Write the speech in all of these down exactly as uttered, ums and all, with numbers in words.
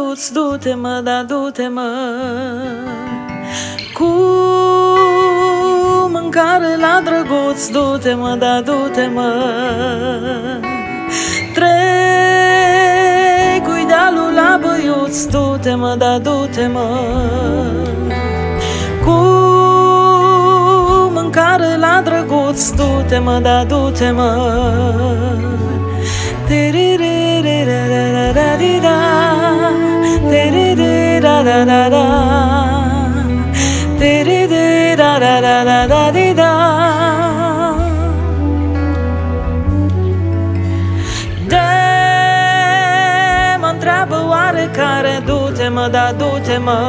băiuț, du-te mă, da du-te mă, cu mâncare la drăguț, du-te mă, da du-te mă, trec cu idealul la băiuț, du-te mă, da du-te mă, cu mâncare la drăguț, du-te mă, da du-te mă. Mă întreabă oarecare, du-te mă, da du-te mă,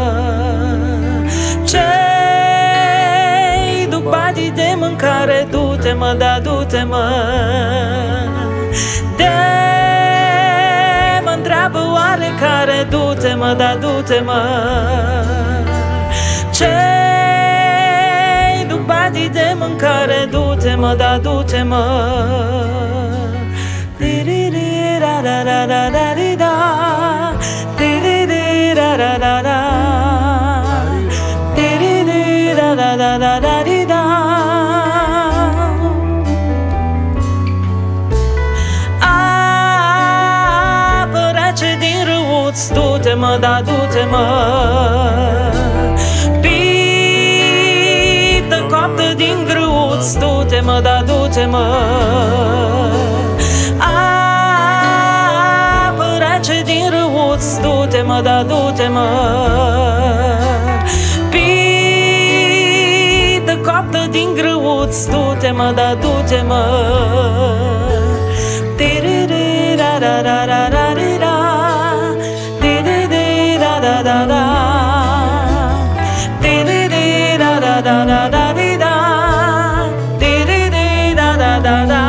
ce-i duc banii de mâncare, du-te mă, da du-te mă. De mă întreabă oarecare, du-te mă, da du-te mă, ce-i duc banii de mâncare, du-te mă, da du-te mă. Du-te mă, da du-te mă, pită coaptă din grâuț, du-te mă, da du-te mă, apă rece din râuț, du-te mă, da du-te mă, pită coaptă din grâuț, du-te mă, da du-te mă. Da da di di di da da da da da di da di di di da da da da.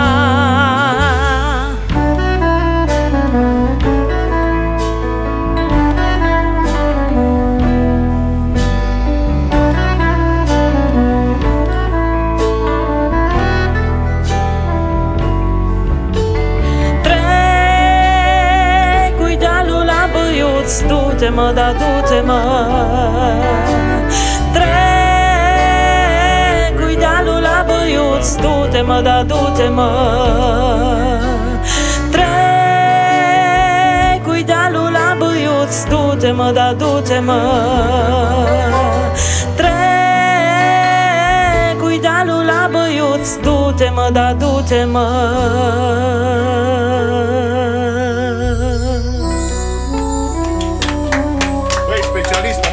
Trec cu idealul la băiuț, du-te mă, da du-te mă, trec cu idealul la băiuț, du-te mă, da du-te mă, trec cu idealul la băiuț, du-te mă, da du-te mă, trec cu idealul la băiuț, du-te mă, da du-te mă.